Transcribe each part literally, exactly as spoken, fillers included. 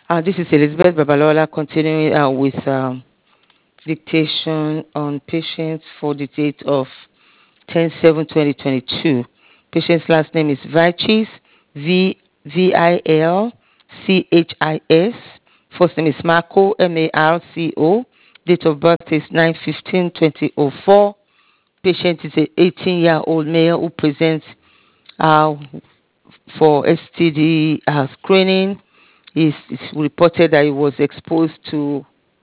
Uh, this is Elizabeth Babalola continuing uh, with um, dictation on patients for the date of ten seven twenty twenty-two. Patient's last name is Vichis, V V I L C H I S. First name is Marco, M A R C O. Date of birth is nine fifteen twenty oh four. Patient is an eighteen-year-old male who presents uh, for S T D uh, screening. He's, it's reported that he was exposed to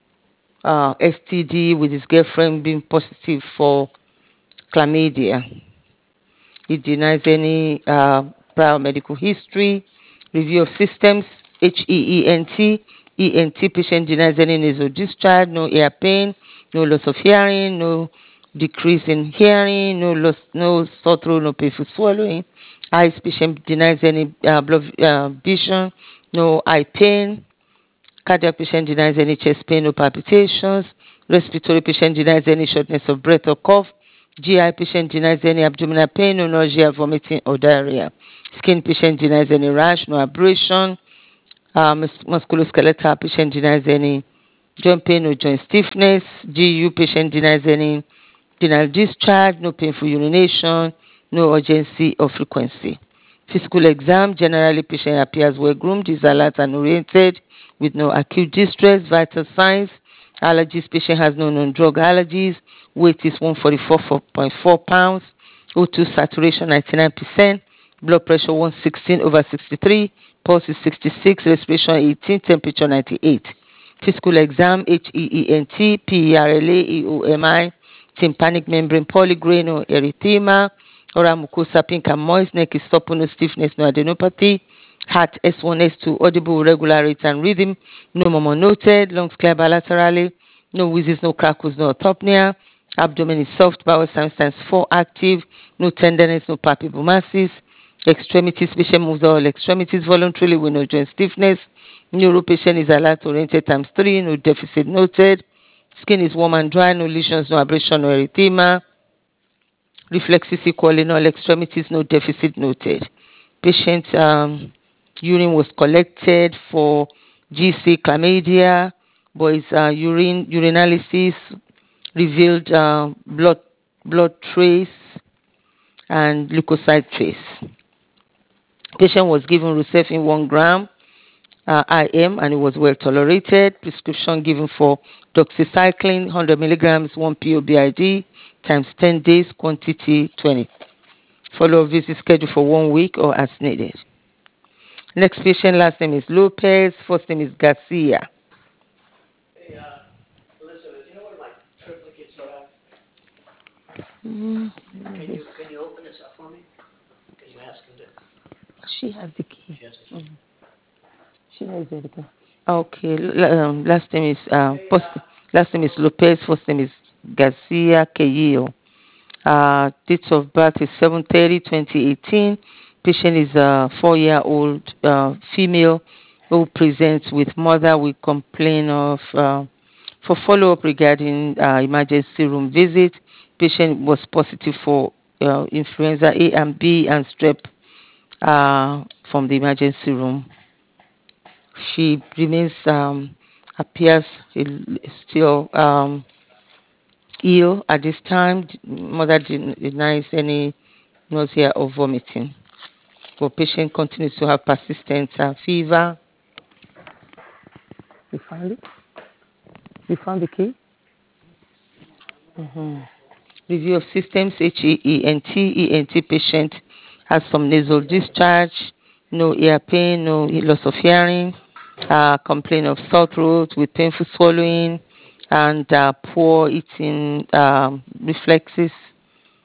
uh, S T D with his girlfriend being positive for chlamydia. He denies any uh, prior medical history. Review of systems, H E E N T. E N T patient denies any nasal discharge, no ear pain, no loss of hearing, no decrease in hearing, no loss, no sore throat, no painful swallowing. Eyes patient denies any uh, blood uh, vision, no eye pain. Cardiac patient denies any chest pain or palpitations. Respiratory patient denies any shortness of breath or cough. G I patient denies any abdominal pain or nausea, vomiting or diarrhea. Skin patient denies any rash, no abrasion. Uh, musculoskeletal patient denies any joint pain or joint stiffness. G U patient denies any renal discharge, no painful urination, no urgency or frequency. Physical exam, generally patient appears well groomed, is alert and oriented with no acute distress, vital signs. Allergies, patient has no known drug allergies. Weight is one forty-four point four pounds. O two saturation ninety-nine percent. Blood pressure one sixteen over sixty-three. Pulse is sixty-six, respiration eighteen, temperature ninety-eight. Physical exam, H E E N T, P E R L A, E O M I, tympanic membrane polygrade or erythema, oral mucosa pink and moist, neck is supple, no stiffness, no adenopathy, heart S one, S two, audible, regular rate and rhythm, no murmur noted, lungs clear bilaterally, no wheezes, no crackles, no orthopnea, abdomen is soft, bowel signs times four active, no tenderness, no palpable masses, extremities, patient moves all extremities voluntarily with no joint stiffness, neuro patient is alert oriented times three, no deficit noted, skin is warm and dry, no lesions, no abrasion, no erythema, reflexes equal in all extremities, no deficit noted. Patient um, urine was collected for G C chlamydia, but his uh, urine urinalysis revealed uh, blood blood trace and leukocyte trace. Patient was given Rucefin one gram uh, I M and it was well tolerated. Prescription given for doxycycline one hundred milligrams one P O B I D times ten days, quantity twenty. Follow-up visit scheduled for one week or as needed. Next patient, last name is Lopez, first name is Garcia. Hey, uh, Elizabeth, you know where my triplicates are at? Mm, Can you, can you open this up for me? Can you ask him to, she has the key. she has a key? Mm, she knows where to go. Okay, l- um, last name is uh, Hey, post, uh, last name is Lopez, first name is Garcia Keyo. Uh, date of birth is seven thirty twenty eighteen. Patient is a four-year-old uh, female who presents with mother with complaint of uh, for follow-up regarding uh, emergency room visit. Patient was positive for uh, influenza A and B and strep uh, from the emergency room. She remains um, appears still um, ill at this time. Mother denies any nausea or vomiting. But patient continues to have persistent uh, fever. You found it? You found the key? Mm-hmm. Review of systems, H E E N T. E N T patient has some nasal discharge, no ear pain, no loss of hearing, uh, complaint of sore throat with painful swallowing, and uh, poor eating um, reflexes.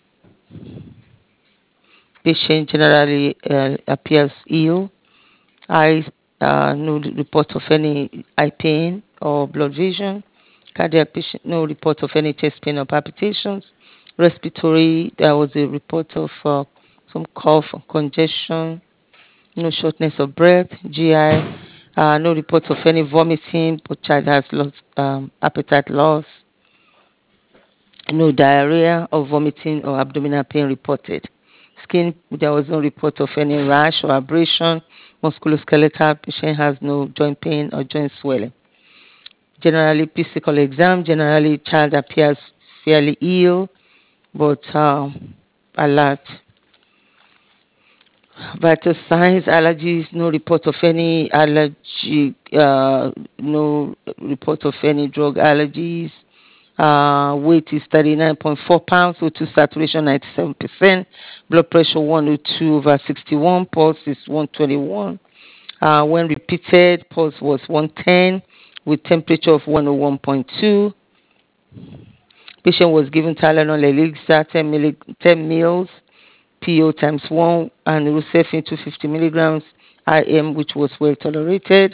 Patient generally uh, appears ill. I uh, no report of any eye pain or blood vision. Cardiac patient, no report of any chest pain or palpitations. Respiratory, there was a report of uh, some cough or congestion, no shortness of breath. G I, uh, no report of any vomiting, but child has lost um, appetite loss. No diarrhea or vomiting or abdominal pain reported. Skin, there was no report of any rash or abrasion. Musculoskeletal, patient has no joint pain or joint swelling. Generally, physical exam, generally child appears fairly ill, but um, alert. Vital signs, allergies, no report of any allergy, uh, no report of any drug allergies. Uh, weight is thirty-nine point four pounds, O two saturation ninety-seven percent, blood pressure one oh two over sixty-one, pulse is one twenty-one. Uh, when repeated, pulse was one ten with temperature of one oh one point two. Patient was given Tylenol Elixir ten, milli- ten mils, P O times one, and Rucefin two hundred fifty milligrams I M, which was well tolerated.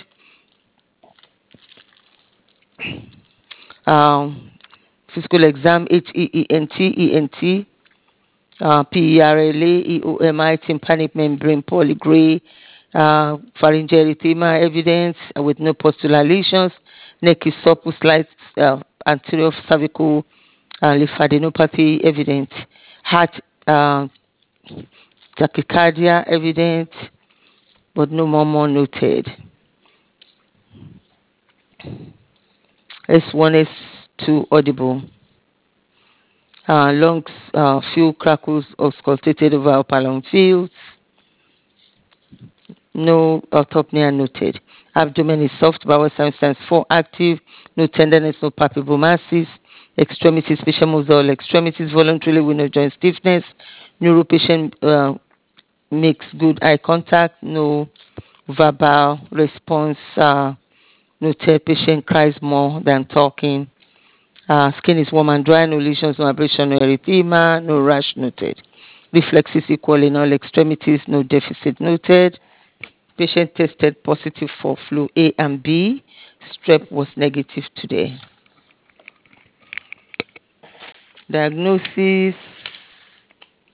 Um, physical exam, H E E N T, E N T, uh, P E R L A, E O M I, tympanic membrane polygray, uh, pharyngeal erythema evidence uh, with no postural lesions, neck is supple, slight uh, anterior cervical uh, lymphadenopathy evident, heart uh, tachycardia evident, but no murmur noted. S one, S two audible. Uh, lungs, uh, few crackles auscultated over upper lung fields. No orthopnea noted. Abdomen is soft, bowel substance four active, no tenderness, no palpable masses. Extremities, patient moves all extremities voluntarily with no joint stiffness. Neuro patient uh, makes good eye contact, no verbal response uh, noted. Patient cries more than talking. Uh, skin is warm and dry, no lesions, no abrasion, no erythema, no rash noted. Reflexes equal in all extremities, no deficit noted. Patient tested positive for flu A and B. Strep was negative today. Diagnosis: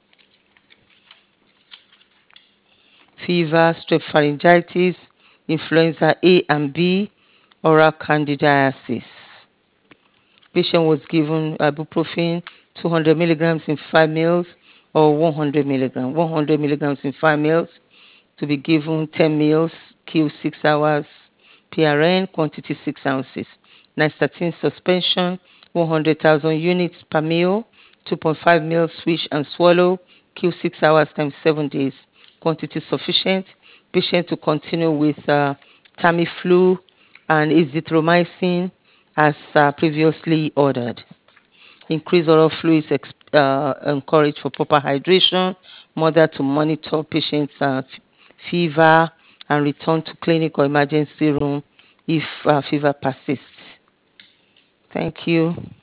fever, strep pharyngitis, influenza A and B, oral candidiasis. Patient was given ibuprofen two hundred milligrams in five mils or one hundred milligrams. one hundred milligrams in five mils to be given ten mils, Q six hours, P R N, quantity six ounces. Nystatin suspension, one hundred thousand units per mil, two point five mils, swish and swallow, Q six hours times seven days. Quantity sufficient. Patient to continue with uh, Tamiflu and azithromycin as uh, previously ordered. Increase oral fluids ex- uh, encouraged for proper hydration. Mother to monitor patient's uh, f- fever and return to clinic or emergency room if uh, fever persists. Thank you.